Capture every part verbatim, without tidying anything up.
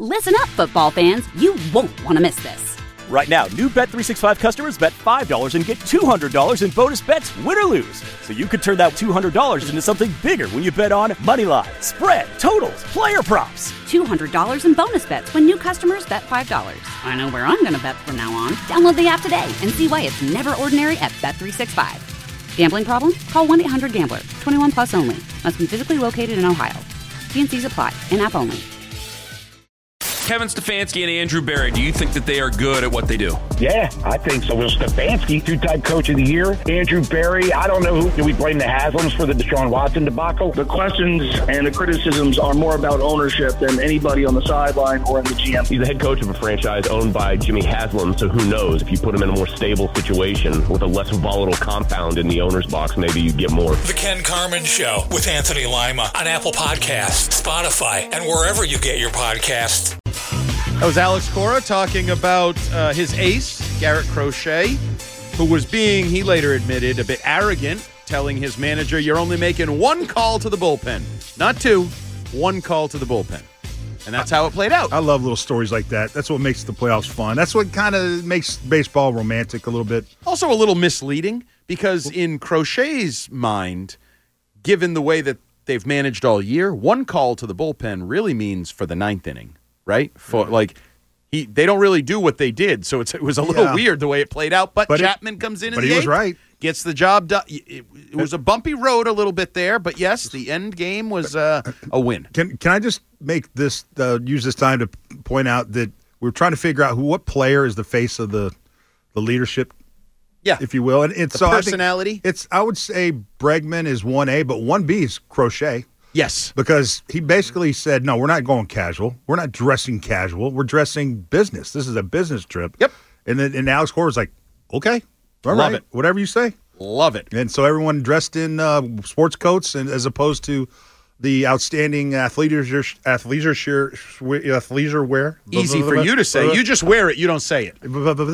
Listen up, football fans. You won't want to miss this. Right now, new Bet three sixty-five customers bet five dollars and get two hundred dollars in bonus bets, win or lose. So you could turn that two hundred dollars into something bigger when you bet on money line, spread, totals, player props. two hundred dollars in bonus bets when new customers bet five dollars. I know where I'm going to bet from now on. Download the app today and see why it's never ordinary at Bet three sixty-five. Gambling problem? Call one eight hundred gambler. twenty-one plus only. Must be physically located in Ohio. T and C's apply. In-app only. Kevin Stefanski and Andrew Berry, do you think that they are good at what they do? Yeah, I think so. Well, Stefanski, two-time coach of the year. Andrew Berry, I don't know who. Do we blame the Haslams for the Deshaun Watson debacle? The questions and the criticisms are more about ownership than anybody on the sideline or in the G M. He's the head coach of a franchise owned by Jimmy Haslam, so who knows? If you put him in a more stable situation with a less volatile compound in the owner's box, maybe you get more. The Ken Carman Show with Anthony Lima on Apple Podcasts, Spotify, and wherever you get your podcasts. That was Alex Cora talking about uh, his ace, Garrett Crochet, who was being, he later admitted, a bit arrogant, telling his manager, you're only making one call to the bullpen. Not two, one call to the bullpen. And that's how it played out. I love little stories like that. That's what makes the playoffs fun. That's what kind of makes baseball romantic a little bit. Also a little misleading, because in Crochet's mind, given the way that they've managed all year, one call to the bullpen really means for the ninth inning. Right? For like he they don't really do what they did, so it's, it was a little yeah. weird the way it played out, but, but Chapman it, comes in in but the he eighth, was right. Gets the job done. It, it was a bumpy road a little bit there, but yes, the end game was uh, a win. Can can I just make this uh, use this time to point out that we're trying to figure out who what player is the face of the the leadership, yeah, if you will, and it's the so personality. I think it's I would say Bregman is one A, but one B is Crochet. Yes. Because he basically said, no, we're not going casual. We're not dressing casual. We're dressing business. This is a business trip. Yep. And then and Alex Cora was like, okay, all Love right, it. Whatever you say. Love it. And so everyone dressed in uh, sports coats, and as opposed to the outstanding athleisure athleisure athleisure wear. Easy for you to say. You just wear it. You don't say it.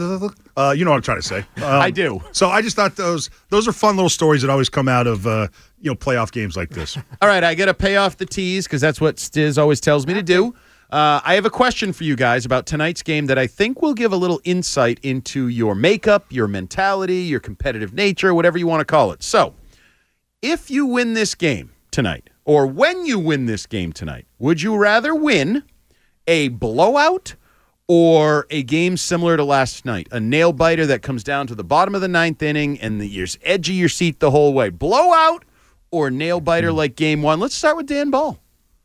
Uh, you know what I'm trying to say. Um, I do. So I just thought those those are fun little stories that always come out of uh, you know playoff games like this. All right, I got to pay off the tease because that's what Stiz always tells me to do. Uh, I have a question for you guys about tonight's game that I think will give a little insight into your makeup, your mentality, your competitive nature, whatever you want to call it. So, if you win this game tonight, or when you win this game tonight, would you rather win a blowout or a game similar to last night, a nail-biter that comes down to the bottom of the ninth inning and the, you're edge of your seat the whole way? Blowout or nail-biter like game one? Let's start with Dan Ball.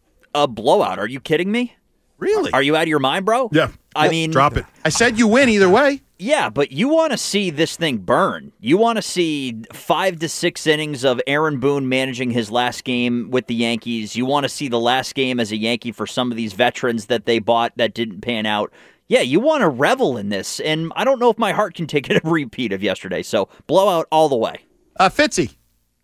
A blowout. Are you kidding me? Really? Are you out of your mind, bro? Yeah. I well, mean, drop it. I said you win either way. Yeah, but you want to see this thing burn. You want to see five to six innings of Aaron Boone managing his last game with the Yankees. You want to see the last game as a Yankee for some of these veterans that they bought that didn't pan out. Yeah, you want to revel in this, and I don't know if my heart can take a repeat of yesterday, so blowout all the way. Uh, Fitzy.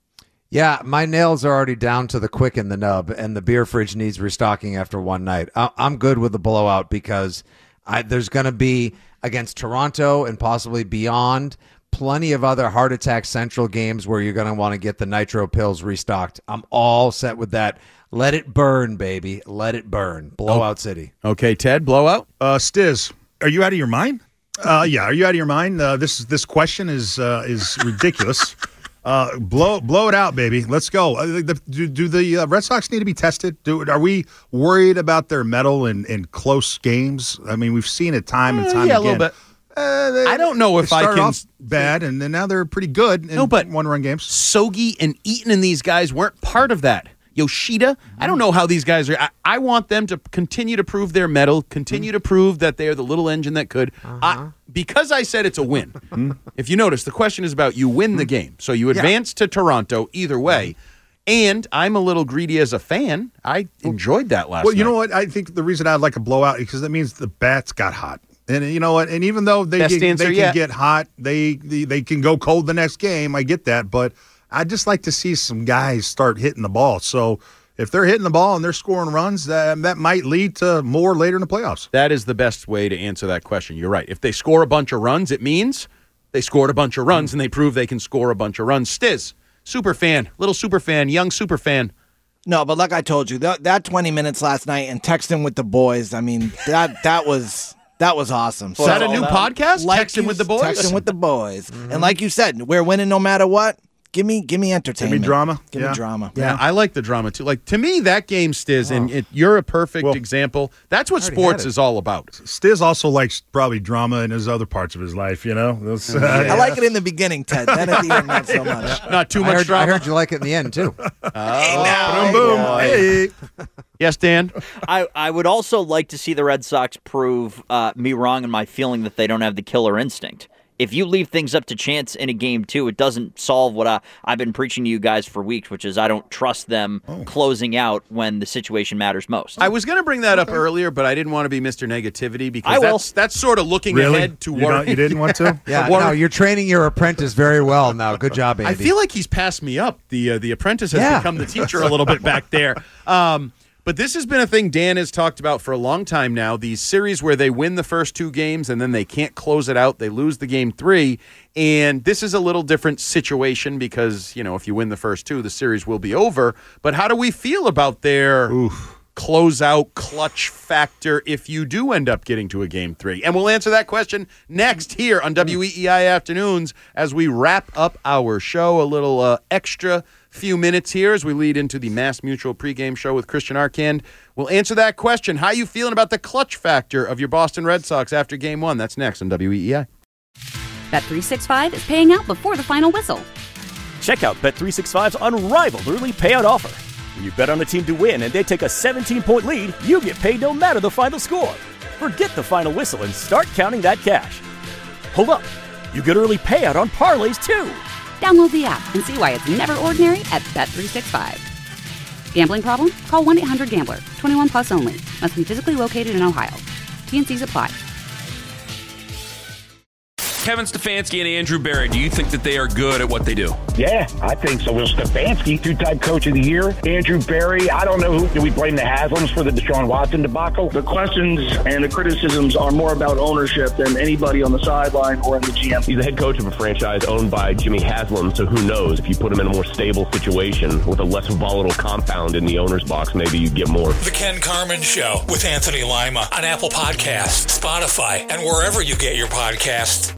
Yeah, my nails are already down to the quick in the nub, and the beer fridge needs restocking after one night. I- I'm good with the blowout because I, there's going to be, against Toronto and possibly beyond, plenty of other heart attack central games where you're going to want to get the nitro pills restocked. I'm all set with that. Let it burn, baby. Let it burn. Blowout oh. City. Okay, Ted, blowout. Uh, Stiz, are you out of your mind? Uh, yeah, are you out of your mind? Uh, this this question is uh, is ridiculous. Uh, blow blow it out, baby. Let's go. Uh, the, do, do the uh, Red Sox need to be tested? Do, are we worried about their mettle in, in close games? I mean, we've seen it time and time uh, yeah, again. a little bit. Uh, they, I don't know if they I started can off bad, and then now they're pretty good in no, but one-run games. Sogi and Eaton and these guys weren't part of that. Yoshida, I don't know how these guys are. I, I want them to continue to prove their mettle, continue mm. to prove that they are the little engine that could. Uh-huh. I, because I said it's a win. If you notice, the question is about you win the game. So you advance yeah. to Toronto either way. And I'm a little greedy as a fan. I enjoyed that last night. Well, you night. know what? I think the reason I'd like a blowout is because that means the bats got hot. And you know what? And even though they, get, they can yet. get hot, they, they they can go cold the next game. I get that. But I'd just like to see some guys start hitting the ball. So if they're hitting the ball and they're scoring runs, uh, that might lead to more later in the playoffs. That is the best way to answer that question. You're right. If they score a bunch of runs, it means they scored a bunch of runs, mm. and they prove they can score a bunch of runs. Stiz, super fan, little super fan, young super fan. No, but like I told you, that, that twenty minutes last night and texting with the boys, I mean, that that was that was awesome. Is that a new podcast? Like Texting with the boys? Texting with the boys. Mm-hmm. And like you said, we're winning no matter what. Give me, give me entertainment. Give me drama. Give yeah. me drama. Yeah, I like the drama too. Like to me, that game, Stiz, oh. and it, you're a perfect well, example. That's what sports is all about. Stiz also likes probably drama in his other parts of his life. You know, Those, uh, I like it in the beginning, Ted. Then at the end, not so much. Not too much I heard, drama. I heard you like it in the end too. oh, hey, now, boom, boom. Hey. Yes, Dan. I, I would also like to see the Red Sox prove uh, me wrong in my feeling that they don't have the killer instinct. If you leave things up to chance in a game, too, it doesn't solve what I, I've been preaching to you guys for weeks, which is I don't trust them oh. closing out when the situation matters most. I was going to bring that up earlier, but I didn't want to be Mister Negativity because that's, that's sort of looking really? ahead to you work. You didn't want to? yeah, no, you're training your apprentice very well now. Good job, Andy. I feel like he's passed me up. The uh, the apprentice has yeah. become the teacher a little bit back there. Um But this has been a thing Dan has talked about for a long time now, these series where they win the first two games and then they can't close it out. They lose the game three. And this is a little different situation because, you know, if you win the first two, the series will be over. But how do we feel about their Oof. closeout clutch factor if you do end up getting to a game three? And we'll answer that question next here on W E E I Afternoons as we wrap up our show. A little uh, extra few minutes here as we lead into the Mass Mutual pregame show with Christian Arcand. We'll answer that question. How you feeling about the clutch factor of your Boston Red Sox after game one? That's next on W E E I. Bet three sixty-five is paying out before the final whistle. Check out Bet three sixty-five's unrivaled early payout offer. When you bet on a team to win and they take a seventeen-point lead, you get paid no matter the final score. Forget the final whistle and start counting that cash. Hold up. You get early payout on parlays, too. Download the app and see why it's never ordinary at Bet three sixty-five. Gambling problem? Call one eight hundred gambler. twenty-one plus only. Must be physically located in Ohio. T N Cs apply. Kevin Stefanski and Andrew Berry, do you think that they are good at what they do? Yeah, I think so. Will Stefanski, two-time coach of the year. Andrew Berry, I don't know who. Do we blame the Haslams for the Deshaun Watson debacle? The questions and the criticisms are more about ownership than anybody on the sideline or in the G M. He's the head coach of a franchise owned by Jimmy Haslam, so who knows? If you put him in a more stable situation with a less volatile compound in the owner's box, maybe you'd get more. The Ken Carman Show with Anthony Lima on Apple Podcasts, Spotify, and wherever you get your podcasts.